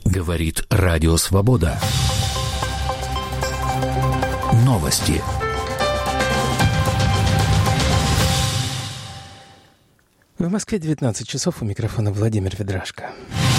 Говорит Радио Свобода. Новости. В Москве 19 часов, у микрофона Владимир Ведрашко.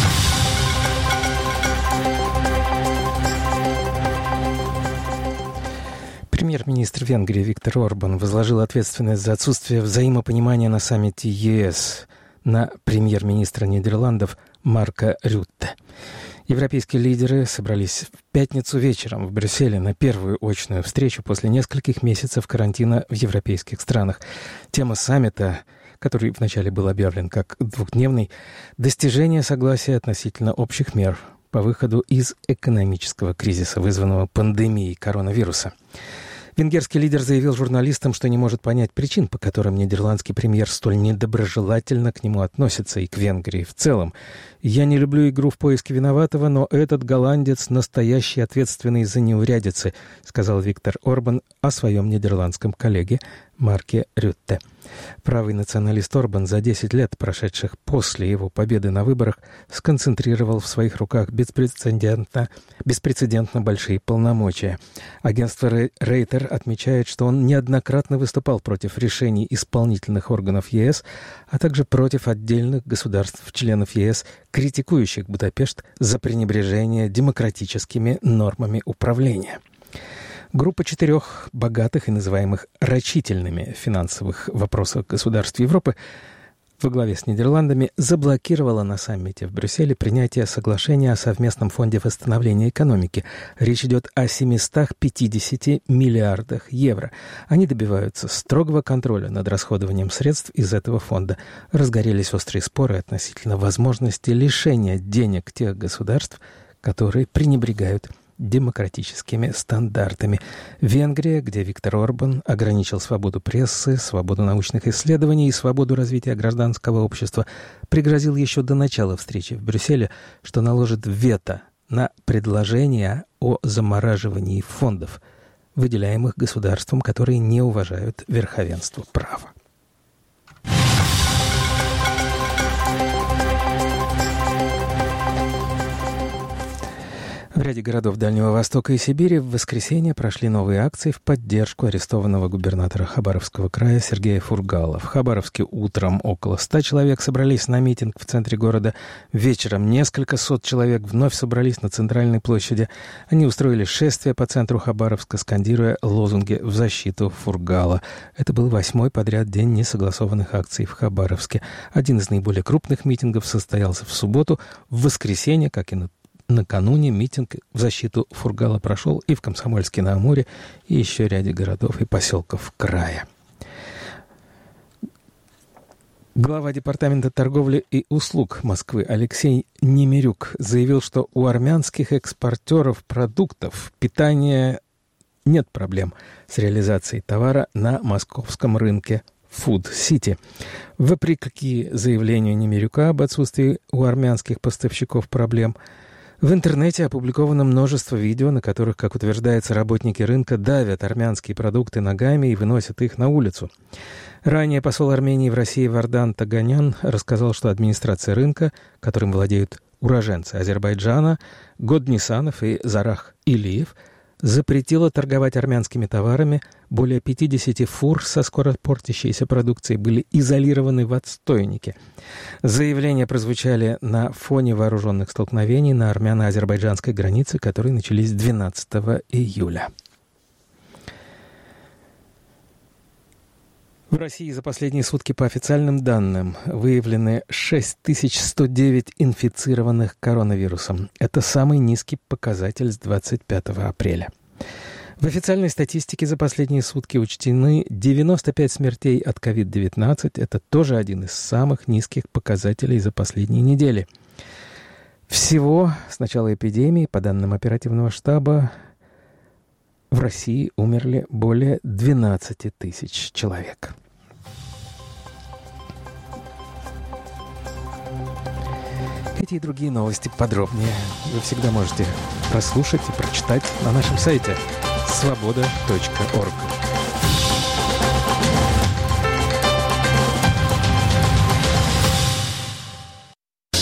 Премьер-министр Венгрии Виктор Орбан возложил ответственность за отсутствие взаимопонимания на саммите ЕС на премьер-министра Нидерландов Марка Рютте. Европейские лидеры собрались в пятницу вечером в Брюсселе на первую очную встречу после нескольких месяцев карантина в европейских странах. Тема саммита, который вначале был объявлен как двухдневный, достижение согласия относительно общих мер по выходу из экономического кризиса, вызванного пандемией коронавируса. Венгерский лидер заявил журналистам, что не может понять причин, по которым нидерландский премьер столь недоброжелательно к нему относится и к Венгрии в целом. «Я не люблю игру в поиске виноватого, но этот голландец настоящий ответственный за неурядицы», сказал Виктор Орбан о своем нидерландском коллеге Марке Рютте. Правый националист Орбан за 10 лет, прошедших после его победы на выборах, сконцентрировал в своих руках беспрецедентно большие полномочия. Агентство Рейтер отмечает, что он неоднократно выступал против решений исполнительных органов ЕС, а также против отдельных государств-членов ЕС, критикующих Будапешт за пренебрежение демократическими нормами управления. Группа 4 богатых и называемых рачительными финансовых вопросах государств Европы во главе с Нидерландами заблокировала на саммите в Брюсселе принятие соглашения о совместном фонде восстановления экономики. Речь идет о 750 миллиардах евро. Они добиваются строгого контроля над расходованием средств из этого фонда. Разгорелись острые споры относительно возможности лишения денег тех государств, которые пренебрегают демократическими стандартами. Венгрия, где Виктор Орбан ограничил свободу прессы, свободу научных исследований и свободу развития гражданского общества, пригрозил еще до начала встречи в Брюсселе, что наложит вето на предложение о замораживании фондов, выделяемых государствам, которые не уважают верховенство права. В ряде городов Дальнего Востока и Сибири в воскресенье прошли новые акции в поддержку арестованного губернатора Хабаровского края Сергея Фургала. В Хабаровске утром около 100 человек собрались на митинг в центре города. Вечером несколько сот человек вновь собрались на центральной площади. Они устроили шествие по центру Хабаровска, скандируя лозунги в защиту Фургала. Это был 8-й подряд день несогласованных акций в Хабаровске. Один из наиболее крупных митингов состоялся в субботу. В воскресенье, как и накануне, митинг в защиту Фургала прошел и в Комсомольске-на-Амуре, и еще ряде городов и поселков края. Глава Департамента торговли и услуг Москвы Алексей Немирюк заявил, что у армянских экспортеров продуктов питания нет проблем с реализацией товара на московском рынке Food City. Вопреки заявлению Немирюка об отсутствии у армянских поставщиков проблем, в интернете опубликовано множество видео, на которых, как утверждается, работники рынка давят армянские продукты ногами и выносят их на улицу. Ранее посол Армении в России Вардан Таганян рассказал, что администрация рынка, которым владеют уроженцы Азербайджана, Годнисанов и Зарах Илиев, запретила торговать армянскими товарами. Более 50 фур со скоропортящейся продукцией были изолированы в отстойнике. Заявления прозвучали на фоне вооруженных столкновений на армяно-азербайджанской границе, которые начались 12 июля. В России за последние сутки, по официальным данным, выявлены 6109 инфицированных коронавирусом. Это самый низкий показатель с 25 апреля. В официальной статистике за последние сутки учтены 95 смертей от COVID-19. Это тоже один из самых низких показателей за последние недели. Всего с начала эпидемии, по данным оперативного штаба, в России умерли более 12 тысяч человек. Эти и другие новости подробнее вы всегда можете прослушать и прочитать на нашем сайте svoboda.org.